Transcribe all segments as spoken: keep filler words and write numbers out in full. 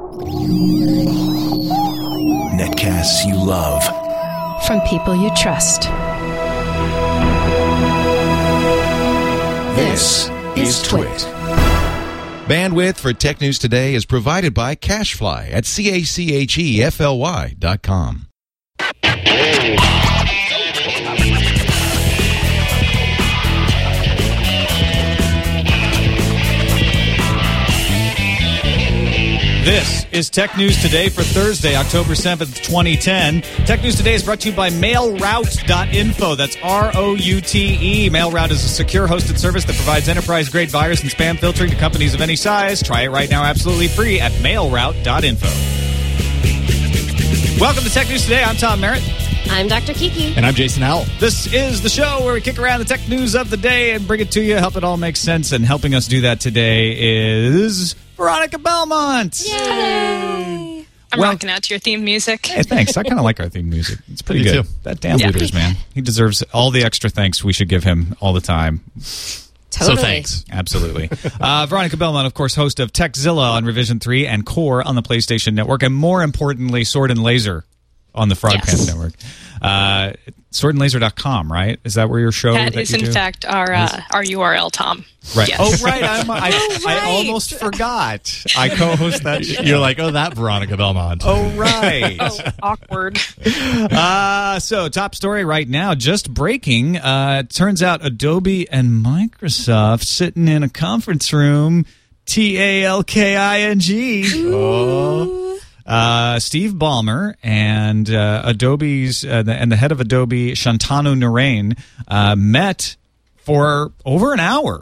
Netcasts you love. From people you trust. This is Twit. Bandwidth for Tech News Today is provided by CashFly at C A C H E F L Y dot com. This is Tech News Today for Thursday, October seventh, twenty ten. Tech News Today is brought to you by mailroute dot info. That's R O U T E. MailRoute is a secure hosted service that provides enterprise-grade virus and spam filtering to companies of any size. Try it right now absolutely free at mailroute dot info. Welcome to Tech News Today. I'm Tom Merritt. I'm Doctor Kiki. And I'm Jason Howell. This is the show where we kick around the tech news of the day and bring it to you, help it all make sense. And helping us do that today is Veronica Belmont. Yay! I'm Well- rocking out to your theme music. Hey, thanks. I kind of like our theme music. It's pretty Me good. too. That Dan Yeah. Looters, man. He deserves all the extra thanks we should give him all the time. Totally. So thanks. Absolutely. uh, Veronica Belmont, of course, host of Techzilla on Revision three and Core on the PlayStation Network, and more importantly, Sword and Laser on the Frog Yes. Pants Network. Uh, sword and laser dot com, right? Is that where your show That that is, you in do? fact, our uh, our U R L, Tom. Right. Yes. Oh, right. I'm, I, Oh, I right. almost forgot. I co-host that show. You're like, oh, that Veronica Belmont. Oh, right. Oh, awkward. Uh, so, top story right now, just breaking. Uh, it turns out Adobe and Microsoft sitting in a conference room, T A L K I N G. Oh. Uh, Steve Ballmer and uh, Adobe's uh, the, and the head of Adobe, Shantanu Narain, uh, met for over an hour.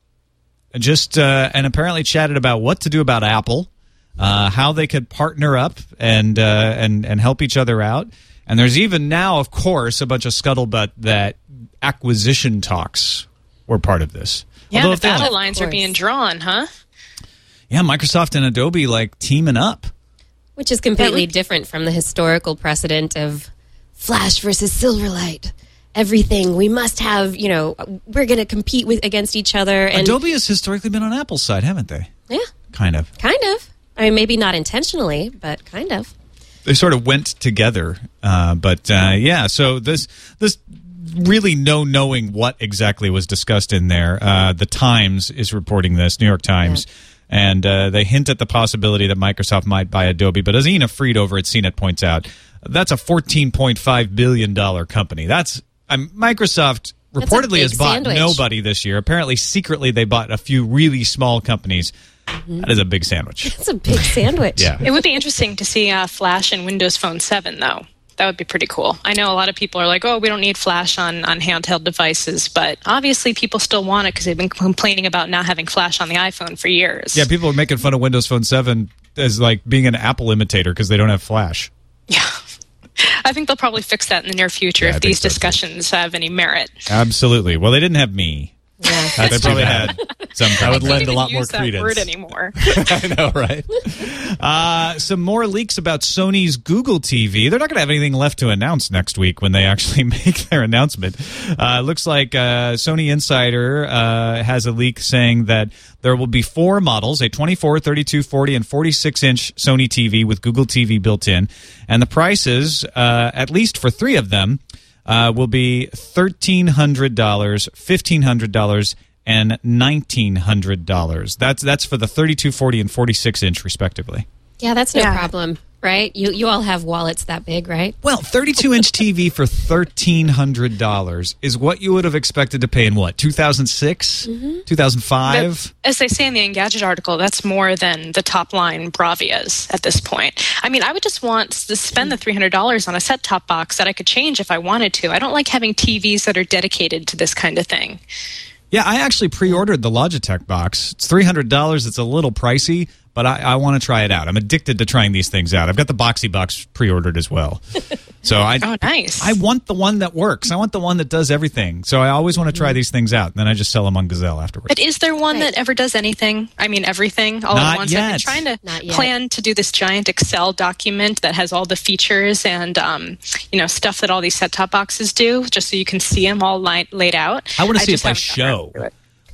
Just uh, and apparently chatted about what to do about Apple, uh, how they could partner up and uh, and and help each other out. And there's even now, of course, a bunch of scuttlebutt that acquisition talks were part of this. Yeah, Although the if they battle only- lines are course. being drawn, huh? yeah, Microsoft and Adobe like teaming up. Which is completely That would- different from the historical precedent of Flash versus Silverlight. Everything we must have, you know, we're going to compete with against each other. And Adobe has historically been on Apple's side, haven't they? yeah, Kind of. kind of. I mean, maybe not intentionally, but kind of. They sort of went together, uh, but uh, yeah. So this this really no knowing what exactly was discussed in there. Uh, the Times is reporting this, New York Times, and uh, they hint at the possibility that Microsoft might buy Adobe. But as Ina Fried over at C net points out, that's a fourteen point five billion dollar company. That's um, Microsoft That's a reportedly big has bought sandwich. nobody this year. Apparently, secretly they bought a few really small companies. That is a big sandwich. It's a big sandwich. Yeah. It would be interesting to see uh, Flash in Windows Phone seven, though. That would be pretty cool. I know a lot of people are like, oh, we don't need Flash on, on handheld devices, but obviously people still want it because they've been complaining about not having Flash on the iPhone for years. Yeah, people are making fun of Windows Phone seven as like being an Apple imitator because they don't have Flash. Yeah. I think they'll probably fix that in the near future Yeah, I if think these so, too. discussions have any merit. Absolutely. Well, they didn't have me. Yeah. Uh, they probably had some. That would I lend can't a lot even more use that credence. word anymore. I know, right? Uh, some more leaks about Sony's Google T V. They're not going to have anything left to announce next week when they actually make their announcement. Uh, looks like uh, Sony Insider uh, has a leak saying that there will be four models, a twenty-four, thirty-two, forty, and forty-six inch Sony T V with Google T V built in. And the prices, uh, at least for three of them, uh, will be thirteen hundred dollars, fifteen hundred dollars, and nineteen hundred dollars. That's that's for the thirty-two, forty, and forty-six inch, respectively. Yeah, that's no Yeah. problem, right? You you all have wallets that big, right? Well, thirty-two inch T V for thirteen hundred dollars is what you would have expected to pay in what, two thousand six, two thousand five? But as they say in the Engadget article, that's more than the top line Bravias at this point. I mean, I would just want to spend the three hundred dollars on a set-top box that I could change if I wanted to. I don't like having T Vs that are dedicated to this kind of thing. Yeah, I actually pre-ordered the Logitech box. It's three hundred dollars. It's a little pricey, but I, I want to try it out. I'm addicted to trying these things out. I've got the Boxy Box pre-ordered as well. So I, Oh, nice. I want the one that works. I want the one that does everything. So I always want to try these things out, and then I just sell them on Gazelle afterwards. But is there one Right. that ever does anything? I mean, everything all Not at once? I've been yet. trying to Not yet. plan to do this giant Excel document that has all the features and, um, you know, stuff that all these set-top boxes do, just so you can see them all li- laid out. I want to see it just by haven't gotten around show. to it.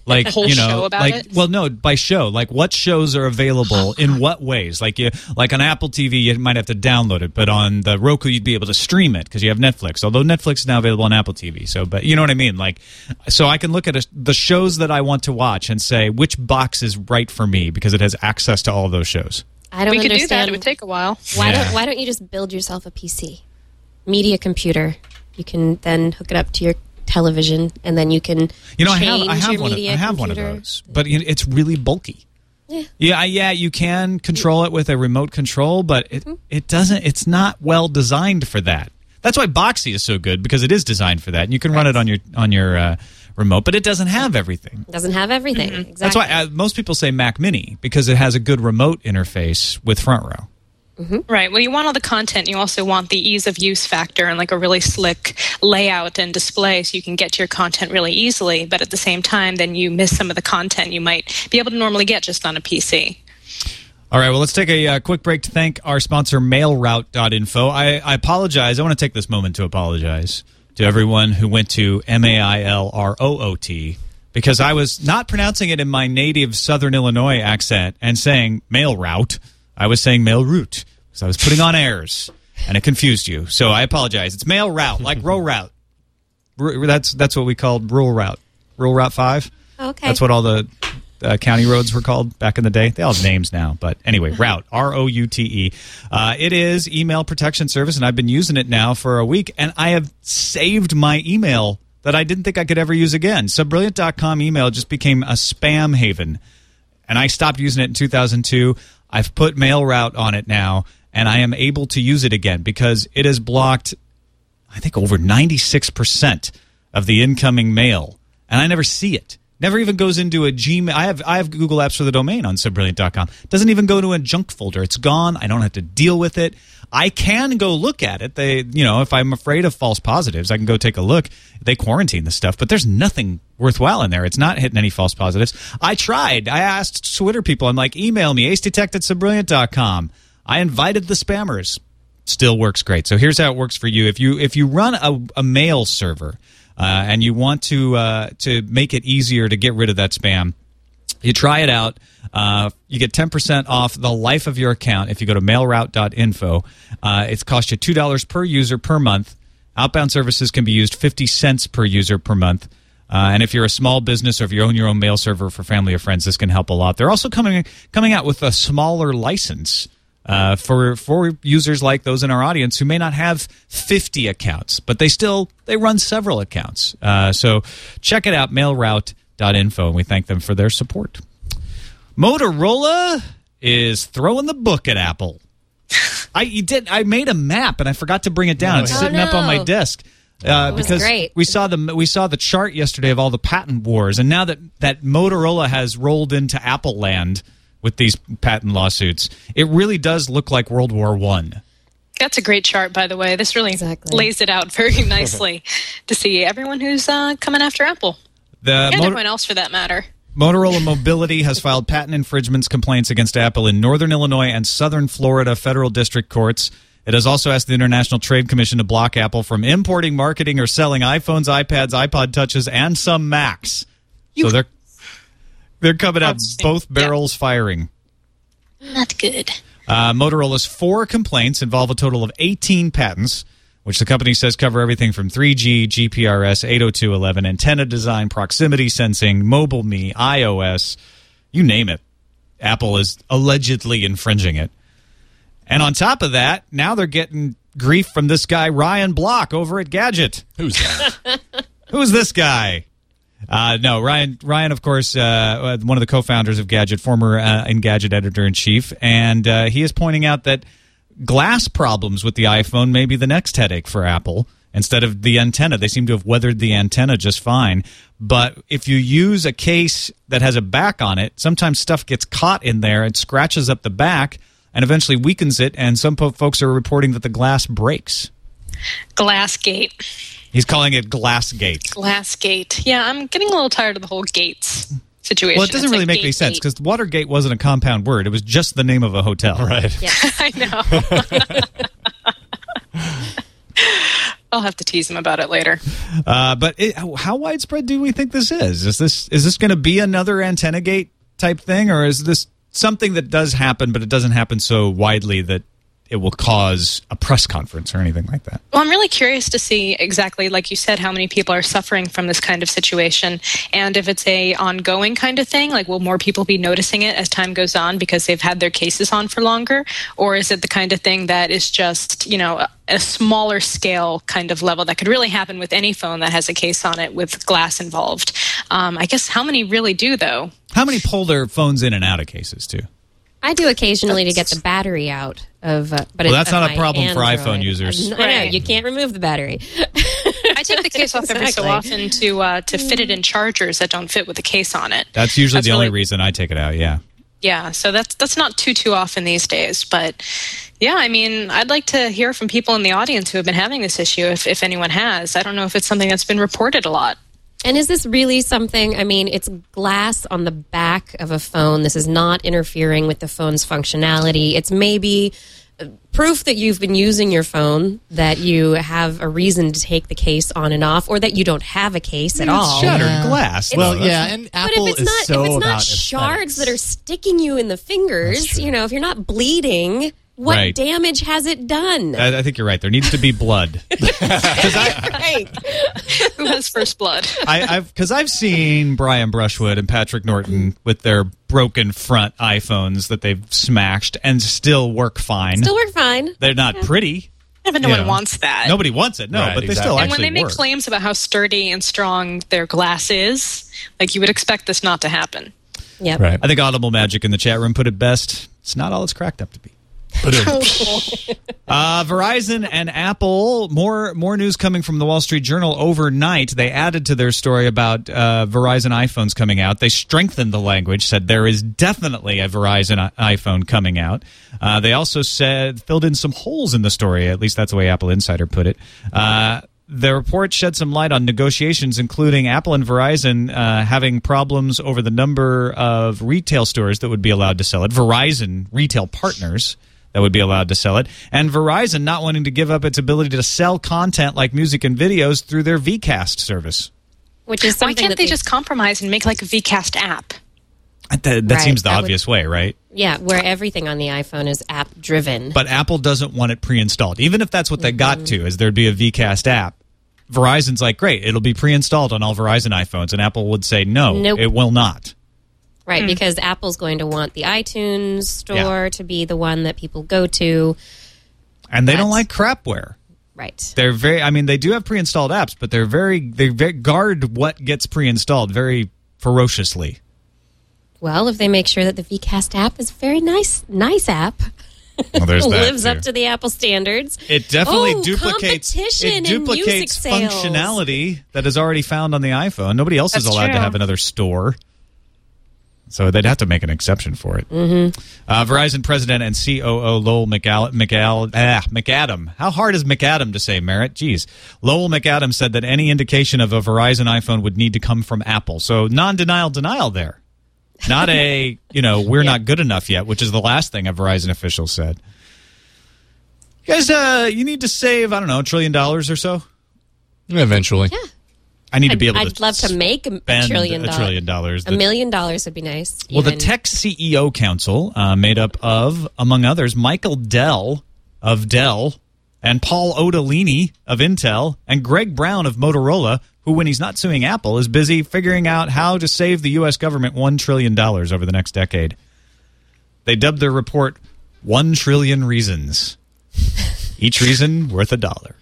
Like, A whole you know, show about like, it? well, no, by show, like what shows are available in what ways? Like, you, like on Apple T V, you might have to download it, but on the Roku, you'd be able to stream it because you have Netflix. Although Netflix is now available on Apple T V. So, but you know what I mean? Like, so I can look at a, the shows that I want to watch and say which box is right for me because it has access to all of those shows. I don't We could do understand. that. It would take a while. Why Yeah. don't Why don't you just build yourself a P C, media computer? You can then hook it up to your television, and then you can You know, I change have I have your one of, media I have one of computer. those, but it- it's really bulky. Yeah. Yeah, I- yeah, you can control it with a remote control, but it Mm-hmm. it doesn't. It's not well designed for that. That's why Boxy is so good because it is designed for that, and you can run it on your on your uh, remote, but it doesn't have everything. It doesn't have everything. Exactly. That's why uh, most people say Mac Mini because it has a good remote interface with Front Row. Right. Well, you want all the content. You also want the ease of use factor and like a really slick layout and display so you can get to your content really easily. But at the same time, then you miss some of the content you might be able to normally get just on a P C. All right, well, let's take a uh, quick break to thank our sponsor, mail route dot info. I, I apologize. I want to take this moment to apologize to everyone who went to M A I L R O O T because I was not pronouncing it in my native Southern Illinois accent and saying mail route. I was saying mail route because I was putting on airs and it confused you. So I apologize. It's mail route, like row route. R- That's that's what we called rural route. Rural Route five. Okay. That's what all the uh, county roads were called back in the day. They all have names now, but anyway, route, R O U T E. Uh, it is email protection service, and I've been using it now for a week, and I have saved my email that I didn't think I could ever use again. Subbrilliant dot com email just became a spam haven, and I stopped using it in two thousand two. I've put MailRoute on it now, and I am able to use it again because it has blocked, I think, over ninety-six percent of the incoming mail, and I never see it. Never even goes into a Gmail. I have I have Google Apps for the domain on Subbrilliant dot com. Doesn't even go to a junk folder. It's gone. I don't have to deal with it. I can go look at it. They, you know, if I'm afraid of false positives, I can go take a look. They quarantine the stuff, but there's nothing worthwhile in there. It's not hitting any false positives. I tried. I asked Twitter people. I'm like, email me, acedetect at Subbrilliant dot com. I invited the spammers. Still works great. So here's how it works for you. If you if you run a, a mail server uh, and you want to uh, to make it easier to get rid of that spam, you try it out. Uh, you get ten percent off the life of your account if you go to mail route dot info. Uh, it's cost you two dollars per user per month. Outbound services can be used fifty cents per user per month. Uh, and if you're a small business or if you own your own mail server for family or friends, this can help a lot. They're also coming coming out with a smaller license uh, for for users like those in our audience who may not have fifty accounts, but they still they run several accounts. Uh, so check it out, mail route dot info, and we thank them for their support. Motorola is throwing the book at Apple. I you did. I made a map and I forgot to bring it down. It's Oh, sitting up on my no. desk. Uh, was because great. we saw the we saw the chart yesterday of all the patent wars, and now that, that Motorola has rolled into Apple land with these patent lawsuits, it really does look like World War One. That's a great chart, by the way. This really Exactly. lays it out very nicely to see everyone who's uh, coming after Apple. The And Motor- everyone else, for that matter. Motorola Mobility has filed patent infringements complaints against Apple in Northern Illinois and Southern Florida federal district courts. It has also asked the International Trade Commission to block Apple from importing, marketing, or selling iPhones, iPads, iPod Touches, and some Macs. So they're they're coming out both barrels firing. Not good. Uh, Motorola's four complaints involve a total of eighteen patents, which the company says cover everything from three G, G P R S, eight oh two dot eleven, antenna design, proximity sensing, MobileMe, iOS, you name it. Apple is allegedly infringing it. And on top of that, now they're getting grief from this guy, Ryan Block, over at Gadget. Who's that? Who's this guy? Uh, no, Ryan, Ryan, of course, uh, one of the co-founders of Gadget, former uh, Engadget editor-in-chief, and uh, he is pointing out that glass problems with the iPhone may be the next headache for Apple instead of the antenna. They seem to have weathered the antenna just fine. But if you use a case that has a back on it, sometimes stuff gets caught in there and scratches up the back and eventually weakens it, and some po- folks are reporting that the glass breaks. Glassgate. He's calling it Glassgate. Glassgate. Yeah, I'm getting a little tired of the whole gates situation. Well, it doesn't It's really like make any gate, sense gate. because Watergate wasn't a compound word. It was just the name of a hotel. Right. Yeah. I know. I'll have to tease him about it later. Uh, but it, how widespread do we think this is? Is this is this going to be another Antenna Gate type thing, or is this something that does happen, but it doesn't happen so widely that it will cause a press conference or anything like that? Well, I'm really curious to see exactly, like you said, how many people are suffering from this kind of situation, and if it's a ongoing kind of thing, like will more people be noticing it as time goes on because they've had their cases on for longer, or is it the kind of thing that is just, you know, a smaller scale kind of level that could really happen with any phone that has a case on it with glass involved? Um, I guess how many really do, though? How many pull their phones in and out of cases, too? I do occasionally to get the battery out of, uh, but Well, it's that's not of a problem for Android. iPhone users. I know, Right. you can't remove the battery. I take the case off every so Exactly. often to uh, to fit it in chargers that don't fit with the case on it. That's usually That's the only really- reason I take it out, yeah. Yeah, so that's that's not too too often these days, but yeah, I mean, I'd like to hear from people in the audience who have been having this issue, if if anyone has. I don't know if it's something that's been reported a lot. And is this really something, I mean, it's glass on the back of a phone. This is not interfering with the phone's functionality. It's maybe proof that you've been using your phone, that you have a reason to take the case on and off, or that you don't have a case at all. Shattered Yeah. glass. Well, though. yeah, and But Apple if it's is not, so if it's about not shards aesthetics. that are sticking you in the fingers, you know, if you're not bleeding, what Right. damage has it done? I, I think you're right. There needs to be blood. Right. Who has first blood? I, I've because I've seen Brian Brushwood and Patrick Norton with their broken front iPhones that they've smashed and still work fine. Still work fine. They're not pretty. Yeah, but no You one know. wants that. Nobody wants it. No, Right, but they exactly. still And when actually they make work. claims about how sturdy and strong their glass is, like you would expect this not to happen. Yep. Right. I think Audible Magic in the chat room put it best. It's not all it's cracked up to be. Uh, Verizon and Apple, more more news coming from the Wall Street Journal overnight. They added to their story about uh, Verizon iPhones coming out. They strengthened the language, said there is definitely a Verizon i- iPhone coming out. Uh, they also said, filled in some holes in the story, at least that's the way Apple Insider put it. Uh, the report shed some light on negotiations, including Apple and Verizon uh, having problems over the number of retail stores that would be allowed to sell it. Verizon retail partners that would be allowed to sell it, and Verizon not wanting to give up its ability to sell content like music and videos through their Vcast service. Which is Why something can't that they just compromise and make like a Vcast app? That, that Right, seems the that would- obvious way, right? Yeah, where everything on the iPhone is app driven. But Apple doesn't want it pre-installed. Even if that's what they got Mm-hmm. to, is there'd be a Vcast app. Verizon's like, great, it'll be pre-installed on all Verizon iPhones, and Apple would say, no, Nope. it will not. Right, because Apple's going to want the iTunes store Yeah. to be the one that people go to. And they don't That's- like crapware. Right. They're very, I mean, they do have pre-installed apps, but they're very, they very guard what gets pre-installed very ferociously. Well, if they make sure that the Vcast app is a very nice, nice app, Well, there's that, lives too. up to the Apple standards. It definitely Oh, duplicates competition it in music duplicates sales. functionality that is already found on the iPhone. Nobody else is That's allowed to true. have another store. So they'd have to make an exception for it. Mm-hmm. Uh, Verizon president and C O O Lowell McAll- McAll- ah, McAdam. How hard is McAdam to say, Merritt? Jeez. Lowell McAdam said that any indication of a Verizon iPhone would need to come from Apple. So non-denial denial there. Not a, you know, we're not good enough yet, which is the last thing a Verizon official said. You guys, uh, you need to save, I don't know, a trillion dollars or so? Eventually. Yeah. I need to I'd, be able I'd to love to make a, a spend trillion a dollars. trillion dollars. A million dollars would be nice. Well, the even. Tech C E O Council, uh, made up of, among others, Michael Dell of Dell, and Paul Otellini of Intel, and Greg Brown of Motorola, who, when he's not suing Apple, is busy figuring out how to save the U S government one trillion dollars over the next decade. They dubbed their report One Trillion Reasons. Each reason worth a dollar.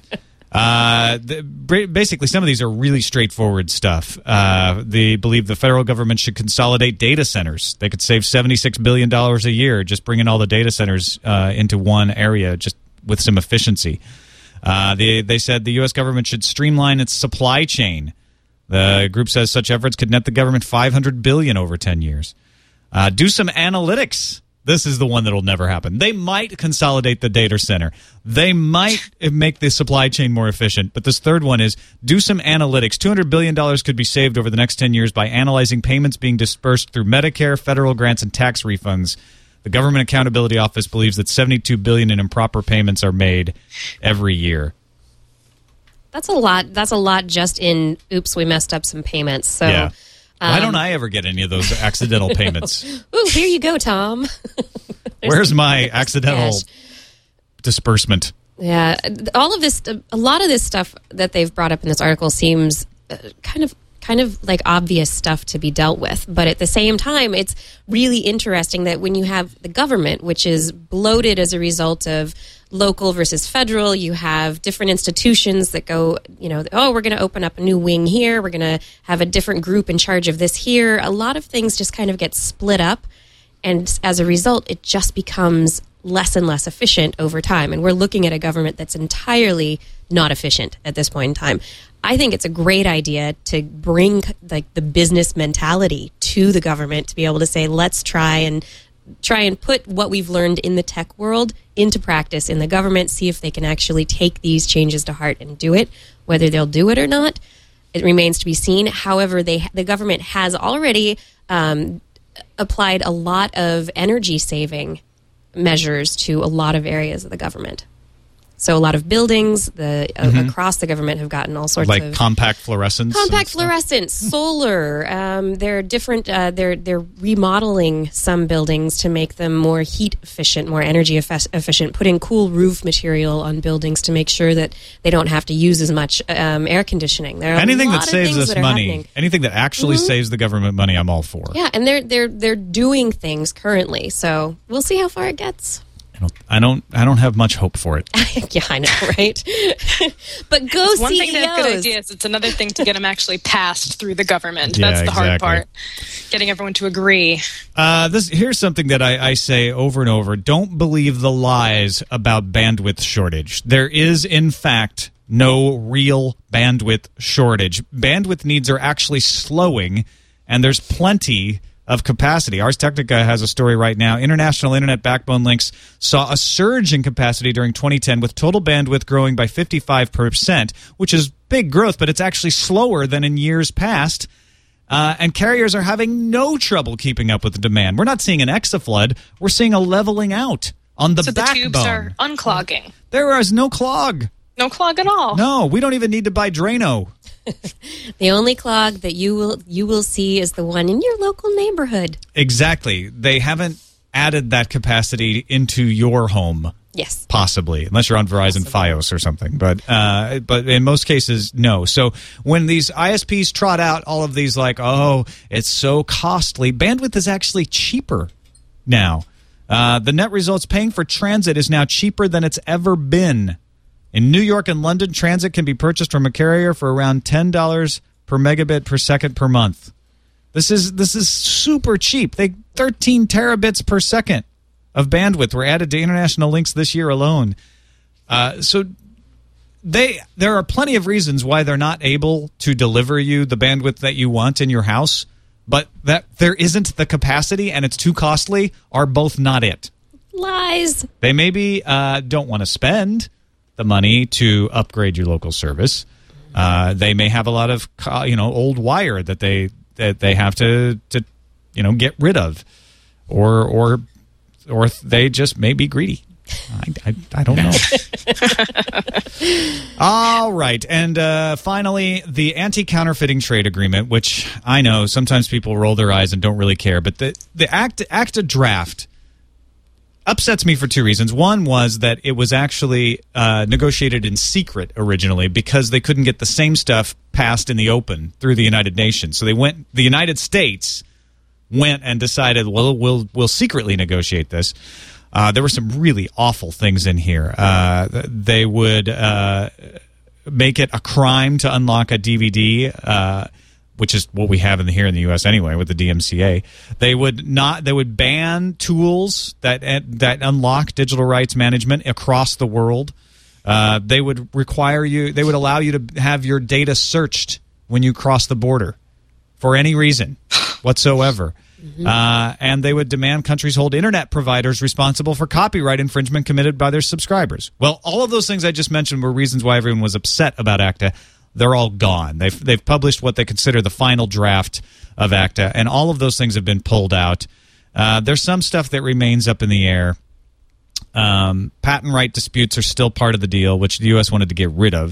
Uh, the, basically, some of these are really straightforward stuff. Uh, they believe the federal government should consolidate data centers. They could save seventy-six billion dollars a year just bringing all the data centers uh, into one area, just with some efficiency. Uh, they, they said the U S government should streamline its supply chain. The group says such efforts could net the government five hundred billion dollars over ten years. Uh, do some analytics. This is the one that'll never happen. They might consolidate the data center. They might make the supply chain more efficient. But this third one is do some analytics. two hundred billion dollars could be saved over the next ten years by analyzing payments being dispersed through Medicare, federal grants, and tax refunds. The Government Accountability Office believes that seventy-two billion dollars in improper payments are made every year. That's a lot. That's a lot just in, oops, we messed up some payments. So, Yeah. Why um, don't I ever get any of those accidental payments? ooh, here you go, Tom. Where's my accidental cash. disbursement? Yeah, all of this, a lot of this stuff that they've brought up in this article seems uh, kind of, kind of like obvious stuff to be dealt with. But at the same time, it's really interesting that when you have the government, which is bloated as a result of local versus federal, you have different institutions that go, you know, oh, we're going to open up a new wing here. We're going to have a different group in charge of this here. A lot of things just kind of get split up. And as a result, it just becomes less and less efficient over time. And we're looking at a government that's entirely not efficient at this point in time. I think it's a great idea to bring like the business mentality to the government to be able to say, let's try and try and put what we've learned in the tech world into practice in the government, see if they can actually take these changes to heart and do it. Whether they'll do it or not, it remains to be seen. However, they the government has already um, applied a lot of energy saving measures to a lot of areas of the government. So a lot of buildings the Mm-hmm. uh, across the government have gotten all sorts Like of compact fluorescence? and compact stuff? fluorescence, solar. Um, they're different. Uh, they're they're remodeling some buildings to make them more heat efficient, more energy effe- efficient. Putting cool roof material on buildings to make sure that they don't have to use as much um, air conditioning. There are Anything a that lot of saves things us that are money, happening. anything that actually Mhm. saves the government money, I'm all for. Yeah, and they're they're they're doing things currently. So we'll see how far it gets. I don't, I don't, I don't have much hope for it. Yeah, I know, right? But go It's one C E Os. thing to have good ideas. It's another thing to get them actually passed through the government. Yeah, That's the hard exactly. part. Getting everyone to agree. Uh, this here's something that I, I say over and over: don't believe the lies about bandwidth shortage. There is, in fact, no real bandwidth shortage. Bandwidth needs are actually slowing, and there's plenty of capacity. Ars Technica has a story right now. International Internet Backbone Links saw a surge in capacity during twenty ten, with total bandwidth growing by fifty-five percent, which is big growth, but it's actually slower than in years past. Uh, and carriers are having no trouble keeping up with the demand. We're not seeing an exaflood. We're seeing a leveling out on the So the backbone. tubes are unclogging. There is no clog. No clog at all. No, we don't even need to buy Drano. The only clog that you will you will see is the one in your local neighborhood. Exactly. They haven't added that capacity into your home. Yes. Possibly, unless you're on Verizon Fios or something. But uh, but in most cases, no. So when these I S Ps trot out all of these like, oh, it's so costly, bandwidth is actually cheaper now. Uh, the net results paying for transit is now cheaper than it's ever been. In New York and London, transit can be purchased from a carrier for around ten dollars per megabit per second per month. This is this is super cheap. They thirteen terabits per second of bandwidth were added to international links this year alone. Uh, so they there are plenty of reasons why they're not able to deliver you the bandwidth that you want in your house, but that there isn't the capacity and it's too costly are both not it. Lies. They maybe uh, don't want to spend the money to upgrade your local service. Uh, they may have a lot of co- you know old wire that they that they have to to you know get rid of, or or or they just may be greedy. I, I, I don't know. All right. And uh, finally, the anti-counterfeiting trade agreement, which I know sometimes people roll their eyes and don't really care, but the, the ACTA, ACTA draft upsets me for two reasons. One was that it was actually uh, negotiated in secret originally because they couldn't get the same stuff passed in the open through the United Nations. So they went, the United States went and decided, well, we'll we'll secretly negotiate this. Uh, there were some really awful things in here. Uh, they would uh, make it a crime to unlock a D V D, uh, which is what we have in the, here in the U S anyway with the D M C A. They would not. They would ban tools that that unlock digital rights management across the world. Uh, they would require you. They would allow you to have your data searched when you cross the border for any reason whatsoever. Mm-hmm. Uh, and they would demand countries hold internet providers responsible for copyright infringement committed by their subscribers. Well, all of those things I just mentioned were reasons why everyone was upset about ACTA. They're all gone. They've they've published what they consider the final draft of ACTA, and all of those things have been pulled out. Uh, there's some stuff that remains up in the air. Um, patent right disputes are still part of the deal, which the U S wanted to get rid of.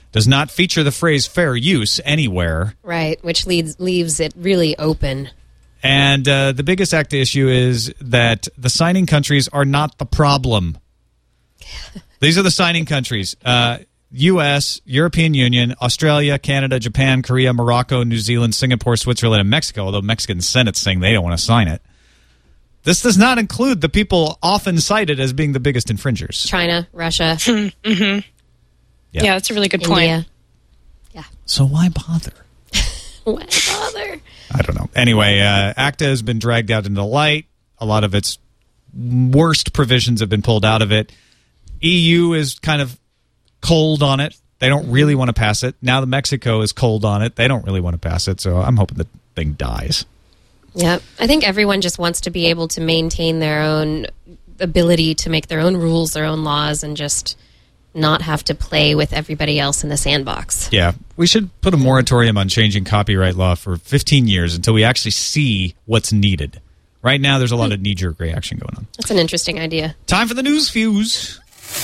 does not feature the phrase fair use anywhere. Right, which leads, leaves it really open. And uh, the biggest ACTA issue is that the signing countries are not the problem. These are the signing countries. Uh, U S, European Union, Australia, Canada, Japan, Korea, Morocco, New Zealand, Singapore, Switzerland, and Mexico, although Mexican Senate's saying they don't want to sign it. This does not include the people often cited as being the biggest infringers. China, Russia. mm-hmm. Yeah. yeah, that's a really good India. point. Yeah. So why bother? Why bother? I don't know. Anyway, uh, ACTA has been dragged out into the light. A lot of its worst provisions have been pulled out of it. E U is kind of cold on it. They don't really want to pass it. Now the Mexico is cold on it. They don't really want to pass it. So I'm hoping the thing dies. Yeah, I think everyone just wants to be able to maintain their own ability to make their own rules, their own laws, and just not have to play with everybody else in the sandbox. Yeah, we should put a moratorium on changing copyright law for fifteen years until we actually see what's needed. Right now, there's a lot of knee-jerk reaction going on. That's an interesting idea. Time for the news fuse.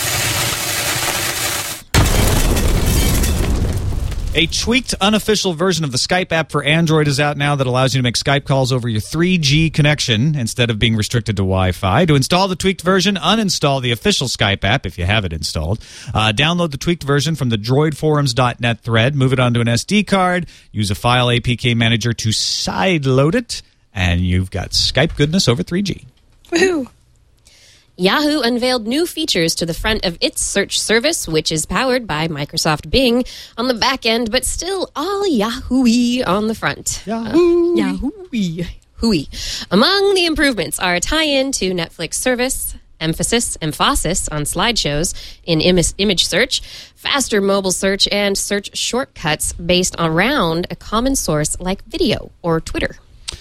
A tweaked, unofficial version of the Skype app for Android is out now that allows you to make Skype calls over your three G connection instead of being restricted to Wi-Fi. To install the tweaked version, uninstall the official Skype app if you have it installed. Uh, download the tweaked version from the droid forums dot net thread, move it onto an S D card, use a file A P K manager to sideload it, and you've got Skype goodness over three G. Woohoo! Yahoo unveiled new features to the front of its search service, which is powered by Microsoft Bing on the back end, but still all Yahoo-y on the front. Yahoo! Uh, Yahoo-y. Hooey. Among the improvements are a tie-in to Netflix service, emphasis, emphasis on slideshows in Im- image search, faster mobile search, and search shortcuts based around a common source like video or Twitter.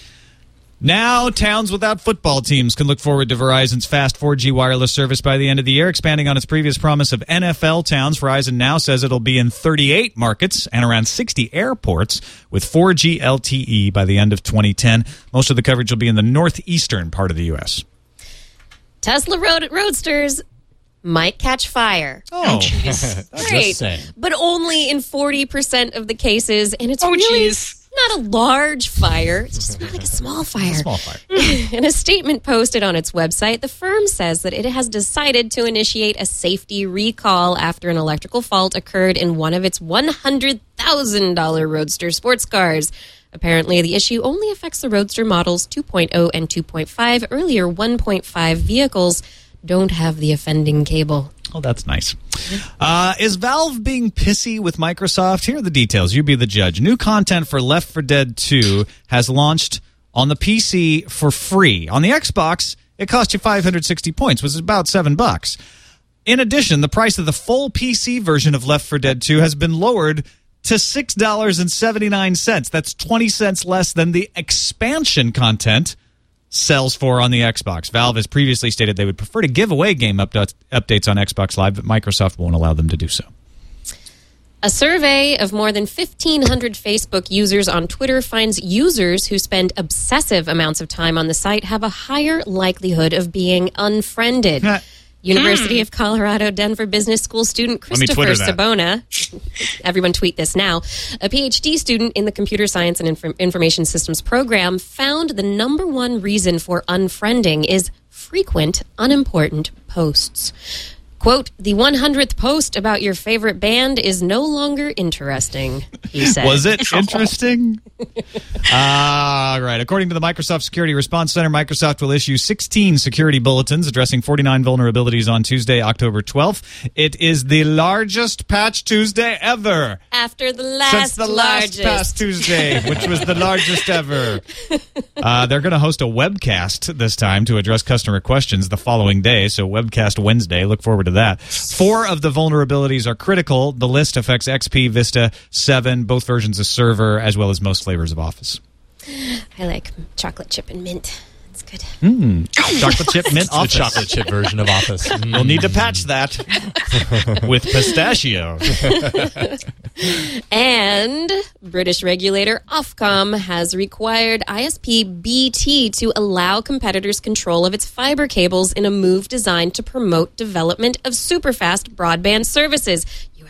Now, towns without football teams can look forward to Verizon's fast four G wireless service by the end of the year, expanding on its previous promise of N F L towns. Verizon now says it'll be in thirty-eight markets and around sixty airports with four G L T E by the end of twenty ten. Most of the coverage will be in the northeastern part of the U S. Tesla road- Roadsters might catch fire. Oh, Great. But only in forty percent of the cases, and it's Oh, really geez. not a large fire. It's just like a small fire. small fire. In a statement posted on its website, the firm says that it has decided to initiate a safety recall after an electrical fault occurred in one of its one hundred thousand dollars Roadster sports cars. Apparently, the issue only affects the Roadster models two point oh and two point five. Earlier one point five vehicles don't have the offending cable. Oh, that's nice. Uh, is Valve being pissy with Microsoft? Here are the details. You be the judge. New content for Left four Dead two has launched on the P C for free. On the Xbox, it cost you five hundred sixty points, which is about seven bucks. In addition, the price of the full P C version of Left four Dead two has been lowered to six dollars and seventy-nine cents. That's twenty cents less than the expansion content sells for on the Xbox. Valve has previously stated they would prefer to give away game updates, updates on Xbox Live, but Microsoft won't allow them to do so. A survey of more than fifteen hundred Facebook users on Twitter finds users who spend obsessive amounts of time on the site have a higher likelihood of being unfriended. University of Colorado Denver Business School student Let me Christopher Twitter that. Sabona, everyone tweet this now, a P H D student in the Computer Science and Inf- Information Systems program, found the number one reason for unfriending is frequent, unimportant posts. Quote, the one hundredth post about your favorite band is no longer interesting, he said. Was it interesting? All right. According to the Microsoft Security Response Center, Microsoft will issue sixteen security bulletins addressing forty-nine vulnerabilities on Tuesday, October twelfth. It is the largest Patch Tuesday ever. After the last Since the largest. last Patch Tuesday, which was the largest ever. Uh, they're going to host a webcast this time to address customer questions the following day, so Webcast Wednesday. Look forward to that. Four of the vulnerabilities are critical. The list affects X P, Vista, seven, both versions of Server, as well as most flavors of Office. I like chocolate chip and mint. It's good. Mm. Chocolate chip mint The Office. chocolate chip version of Office. You'll need to patch that with pistachio. And British regulator Ofcom has required I S P B T to allow competitors control of its fiber cables in a move designed to promote development of superfast broadband services. You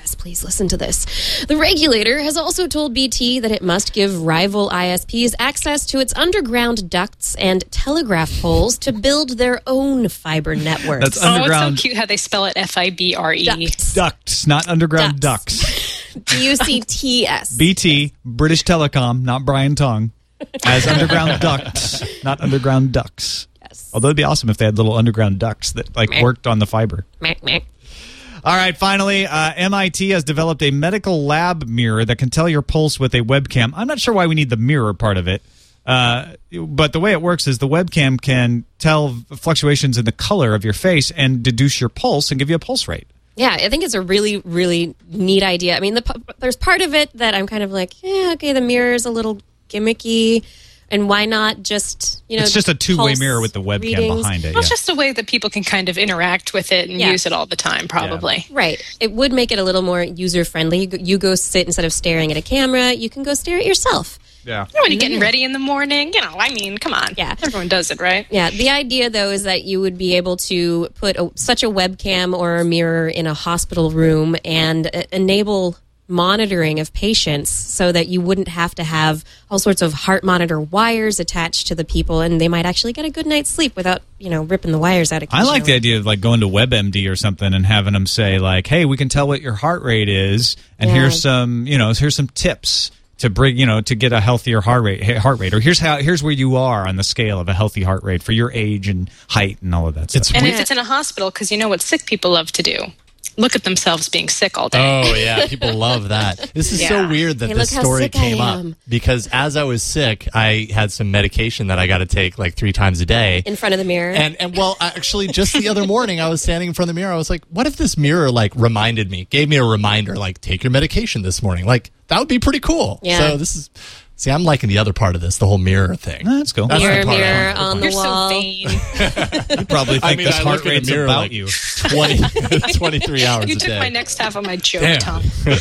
Yes, please listen to this. The regulator has also told B T that it must give rival I S Ps access to its underground ducts and telegraph poles to build their own fiber networks. That's Oh, underground it's so cute how they spell it F I B R E. Ducts. ducts, not underground Ducts. ducks. D U C T S. B T, British Telecom, not Brian Tong, as underground ducts, not underground ducks. Yes. Although it'd be awesome if they had little underground ducts that like Meh. worked on the fiber. Meh, meh. All right, finally, uh, M I T has developed a medical lab mirror that can tell your pulse with a webcam. I'm not sure why we need the mirror part of it, uh, but the way it works is the webcam can tell fluctuations in the color of your face and deduce your pulse and give you a pulse rate. Yeah, I think it's a really, really neat idea. I mean, the, p- there's part of it that I'm kind of like, yeah, okay, the mirror is a little gimmicky, and why not just, you know, It's just a two-way pulse mirror with the webcam readings? behind it. Well, it's Yeah. just a way that people can kind of interact with it and Yeah. use it all the time, probably. Right. It would make it a little more user-friendly. You go, you go sit, instead of staring at a camera, you can go stare at yourself. Yeah. You know, when you're getting ready in the morning, you know, I mean, come on. Yeah. Everyone does it, right? Yeah, the idea, though, is that you would be able to put a, such a webcam or a mirror in a hospital room and uh, enable monitoring of patients so that you wouldn't have to have all sorts of heart monitor wires attached to the people, and they might actually get a good night's sleep without, you know, ripping the wires out I occasionally. like the idea of like going to WebMD or something and having them say like, "Hey, we can tell what your heart rate is, and Yeah. here's some, you know, here's some tips to bring, you know, to get a healthier heart rate, heart rate, or here's how, here's where you are on the scale of a healthy heart rate for your age and height and all of that stuff." It's And weird. if it's in a hospital, because you know what sick people love to do? Look at themselves being sick all day. Oh yeah, people love that. This is so Yeah. weird that Hey, this look how story sick I came up am. because as I was sick, I had some medication that I got to take like three times a day. In front of the mirror. And and well, actually, just the other morning, I was standing in front of the mirror. I was like, "What if this mirror like reminded me, gave me a reminder, like take your medication this morning? Like that would be pretty cool." Yeah. So this is, see, I'm liking the other part of this, the whole mirror thing. Oh, that's cool. That's the mirror, part I mirror like. on the You're wall. so vain. You probably think I mean, this I heart look in the rate's mirror about like you. twenty, twenty-three hours You a took day. my next half of my joke, Damn. Tom.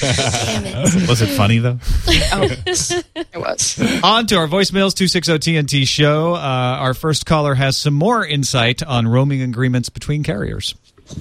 Was it funny though? Oh, it was. On to our voicemails, two six zero T N T show. Uh, our first caller has some more insight on roaming agreements between carriers.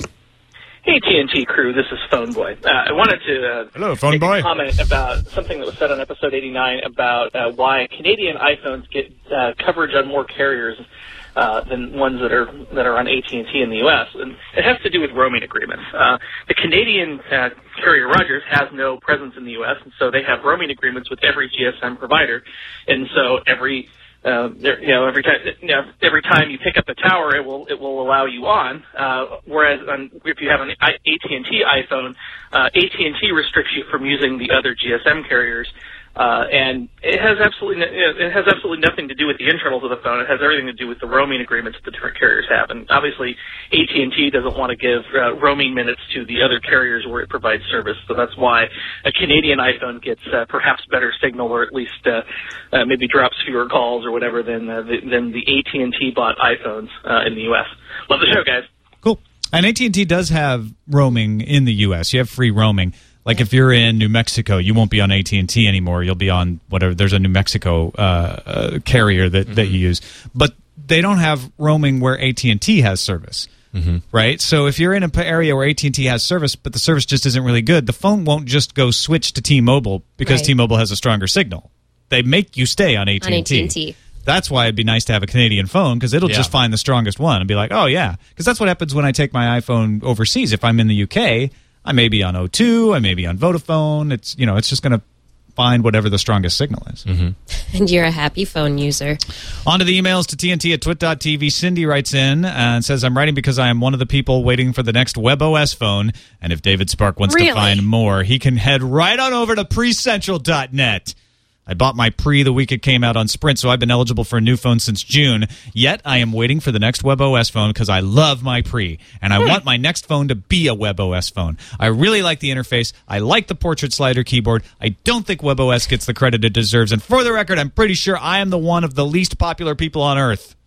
Hey, T N T crew, this is Phone Boy. Uh, I wanted to uh, Hello, Phone make Boy. a comment about something that was said on episode eighty-nine about uh, why Canadian iPhones get uh, coverage on more carriers uh, than ones that are that are on A T and T in the U S. And it has to do with roaming agreements. Uh, the Canadian uh, carrier Rogers has no presence in the U S, and so they have roaming agreements with every G S M provider. And so every Uh, there, you know, every time, you know, every time you pick up a tower, it will it will allow you on. Uh, whereas on, if you have an A T and T iPhone, uh, A T and T restricts you from using the other G S M carriers, uh, and it has absolutely no, it has absolutely nothing to do with the internals of the phone. It has everything to do with the roaming agreements that the different carriers have. And obviously, A T and T doesn't want to give uh, roaming minutes to the other carriers where it provides service. So that's why a Canadian iPhone gets uh, perhaps better signal, or at least uh, uh, maybe drops fewer calls or whatever than uh, the, than the A T and T bought iPhones uh, in the U S. Love the show, guys. Cool. And A T and T does have roaming in the U S. You have free roaming. Like if you're in New Mexico, you won't be on A T and T anymore. You'll be on whatever. There's a New Mexico uh, uh, carrier that, mm-hmm. that you use. But they don't have roaming where A T and T has service. Mm-hmm. Right? So if you're in an area where A T and T has service, but the service just isn't really good, the phone won't just go switch to T-Mobile because Right. T-Mobile has a stronger signal. They make you stay on A T and T. On A T and T. That's why it'd be nice to have a Canadian phone, because it'll Yeah. just find the strongest one and be like, oh, yeah. Because that's what happens when I take my iPhone overseas. If I'm in the U K, I may be on O two, I may be on Vodafone. It's, you know, it's just going to find whatever the strongest signal is. Mm-hmm. And you're a happy phone user. On to the emails to T N T at twit dot T V. Cindy writes in and says, I'm writing because I am one of the people waiting for the next WebOS phone. And if David Spark wants Really? to find more, he can head right on over to pre central dot net. I bought my Pre the week it came out on Sprint, so I've been eligible for a new phone since June. Yet I am waiting for the next WebOS phone because I love my Pre, and I want my next phone to be a WebOS phone. I really like the interface. I like the portrait slider keyboard. I don't think WebOS gets the credit it deserves. And for the record, I'm pretty sure I am the one of the least popular people on Earth.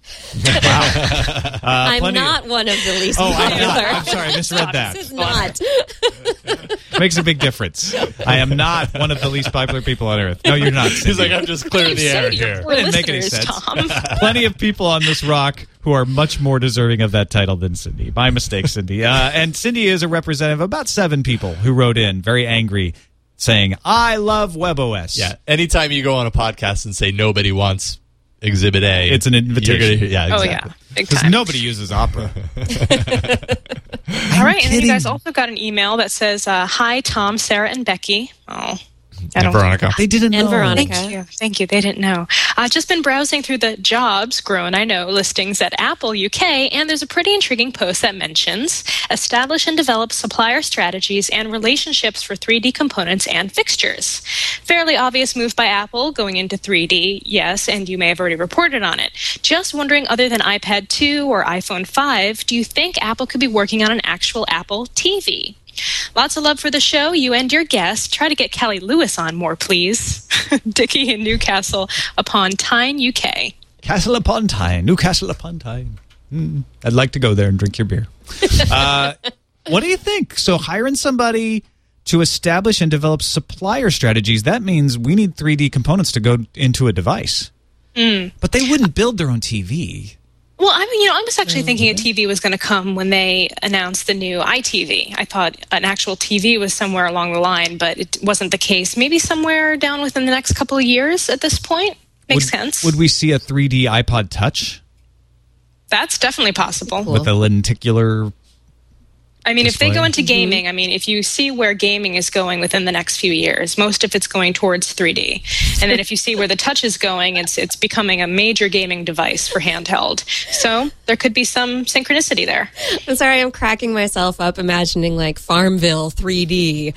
Uh, I'm plenty of- not one of the least Oh, I'm popular. not. I'm sorry, I misread that. This is not. Makes a big difference. I am not one of the least popular people on earth. No, you're not. Cindy. He's like, I'm just clearing the air here. We're Didn't make any listeners, sense. Tom. Plenty of people on this rock who are much more deserving of that title than Cindy. My mistake, Cindy. Uh, and Cindy is a representative of about seven people who wrote in very angry, saying, I love WebOS. Yeah. Anytime you go on a podcast and say nobody wants Exhibit A, It's an invitation. you're gonna- yeah, Oh, exactly. yeah. Big Because time. nobody uses Opera. All right, and then kidding. you guys also got an email that says, uh, "Hi, Tom, Sarah, and Becky." Oh, I And don't Veronica. They didn't know. And Veronica. Thank you. Thank you. They didn't know. I've just been browsing through the jobs, grown, I know, listings at Apple U K, and there's a pretty intriguing post that mentions establish and develop supplier strategies and relationships for three D components and fixtures. Fairly obvious move by Apple going into three D, yes, and you may have already reported on it. Just wondering, other than iPad two or iPhone five, do you think Apple could be working on an actual Apple T V? Lots of love for the show, you and your guest. Try to get Kelly Lewis on more, please. Dickie in Newcastle upon Tyne, U K. Castle upon Tyne, Newcastle upon Tyne. Mm, I'd like to go there and drink your beer. uh, what do you think? So hiring somebody to establish and develop supplier strategies, that means we need three D components to go into a device. Mm. But they wouldn't build their own T V. Well, I mean, you know, I was actually thinking a T V was going to come when they announced the new iTV. I thought an actual T V was somewhere along the line, but it wasn't the case. Maybe somewhere down within the next couple of years at this point. Makes would, sense. Would we see a three D iPod Touch That's definitely possible. with a lenticular? I mean, if they go display? into gaming, I mean, if you see where gaming is going within the next few years, most of it's going towards three D. And then if you see where the touch is going, it's it's becoming a major gaming device for handheld. So there could be some synchronicity there. I'm sorry, I'm cracking myself up imagining like Farmville three D.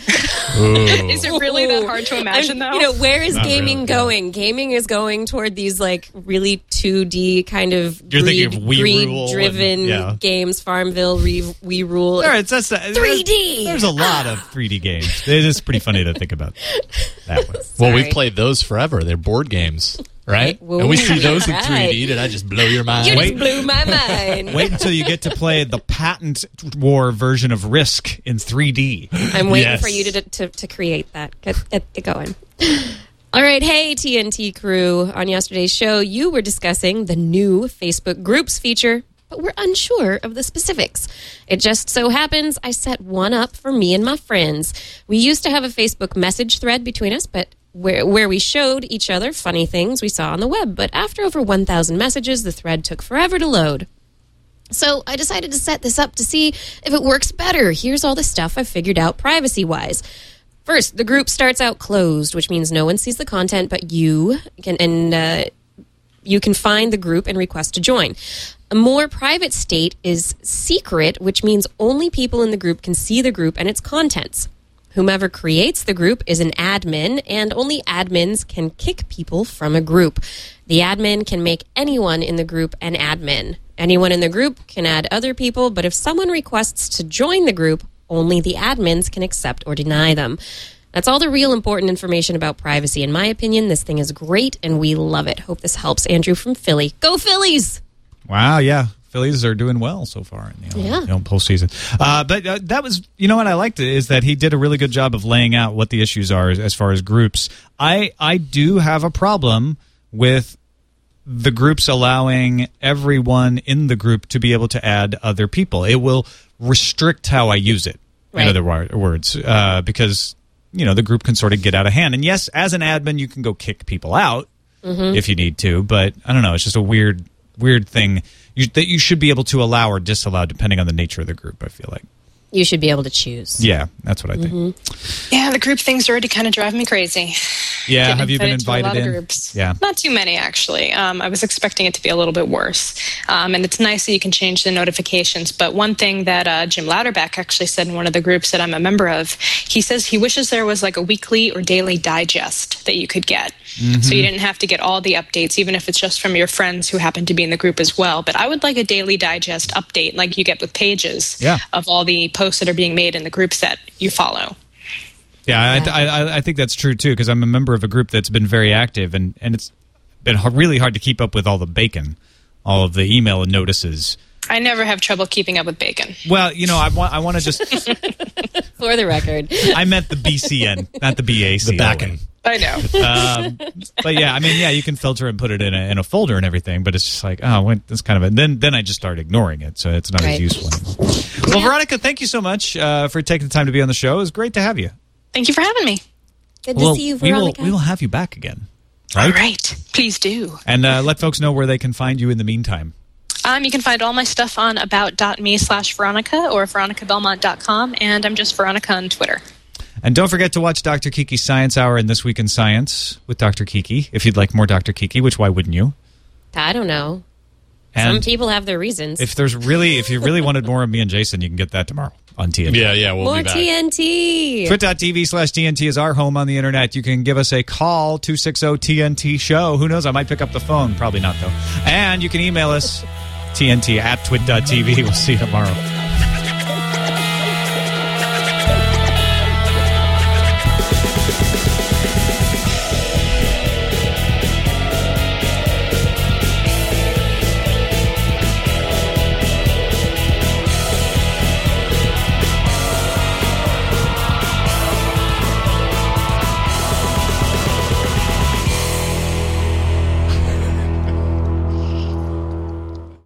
Is it really that hard to imagine, I'm- though? You know, where is Not gaming really, going? Gaming is going toward these like really two D kind of You're thinking of Wii greed Rule driven and- yeah. games. Farmville, Re, Wii Rule. All right, that's that. three D. There's a lot of three D games. It is pretty funny to think about that way. Well, Sorry. we've played those forever. They're board games, right? Whoa, and we see those in right. three D. Did I just blow your mind? You Wait. just blew my mind. Wait until you get to play the patent war version of Risk in three D. I'm waiting Yes. for you to, to to create that. Get, get, get going. All right, hey T N T crew. On yesterday's show, you were discussing the new Facebook Groups feature, but we're unsure of the specifics. It just so happens I set one up for me and my friends. We used to have a Facebook message thread between us, but where, where we showed each other funny things we saw on the web. But after over one thousand messages, the thread took forever to load. So I decided to set this up to see if it works better. Here's all the stuff I've figured out privacy-wise. First, the group starts out closed, which means no one sees the content but you can, and uh, you can find the group and request to join. A more private state is secret, which means only people in the group can see the group and its contents. Whomever creates the group is an admin, and only admins can kick people from a group. The admin can make anyone in the group an admin. Anyone in the group can add other people, but if someone requests to join the group, only the admins can accept or deny them. That's all the real important information about privacy. In my opinion, this thing is great, and we love it. Hope this helps. Andrew from Philly. Go Phillies! Wow, yeah. Phillies are doing well so far in the Yeah. you know, postseason. Uh, but uh, that was, you know what I liked is that he did a really good job of laying out what the issues are as, as far as groups. I I do have a problem with the groups allowing everyone in the group to be able to add other people. It will restrict how I use it, Right. in other wa- words, uh, because, you know, the group can sort of get out of hand. And yes, as an admin, you can go kick people out if you need to, but I don't know. It's just a weird, weird thing you, that you should be able to allow or disallow depending on the nature of the group, I feel like. You should be able to choose. Yeah, that's what I think. Yeah, the group thing's already kind of driving me crazy. Yeah, Getting have you been to a invited lot of in? groups. Yeah. Not too many, actually. Um, I was expecting it to be a little bit worse. Um, and it's nice that you can change the notifications. But one thing that uh, Jim Louderback actually said in one of the groups that I'm a member of, he says he wishes there was like a weekly or daily digest that you could get. Mm-hmm. So you didn't have to get all the updates, even if it's just from your friends who happen to be in the group as well. But I would like a daily digest update like you get with Pages Yeah. of all the posts that are being made in the groups that you follow. Yeah, I, I, I think that's true, too, because I'm a member of a group that's been very active, and, and it's been h- really hard to keep up with all the bacon all of the email and notices. I never have trouble keeping up with bacon. Well, you know, I want I want to just For the record. I meant the B C N, not the B A C. The back end. I know. Um, but yeah, I mean, yeah, you can filter and put it in a, in a folder and everything, but it's just like, oh, what, that's kind of a, then then I just start ignoring it, so it's not Right. as useful anymore. Well, Veronica, thank you so much uh, for taking the time to be on the show. It was great to have you. Thank you for having me. Good to Well, see you, we will Veronica. we will have you back again, All right? right. Please do. And uh, let folks know where they can find you in the meantime. Um, you can find all my stuff on about.me slash Veronica or veronica belmont dot com, and I'm just Veronica on Twitter. And don't forget to watch Doctor Kiki's Science Hour and This Week in Science with Doctor Kiki, if you'd like more Doctor Kiki, which why wouldn't you? I don't know. And Some people have their reasons. if there's really, if you really wanted more of me and Jason, you can get that tomorrow on T N T. Yeah, yeah, we'll More be back. T N T. Twit.tv slash TNT is our home on the internet. You can give us a call, two six zero T N T show. Who knows? I might pick up the phone. Probably not, though. And you can email us, T N T at twit.tv. We'll see you tomorrow.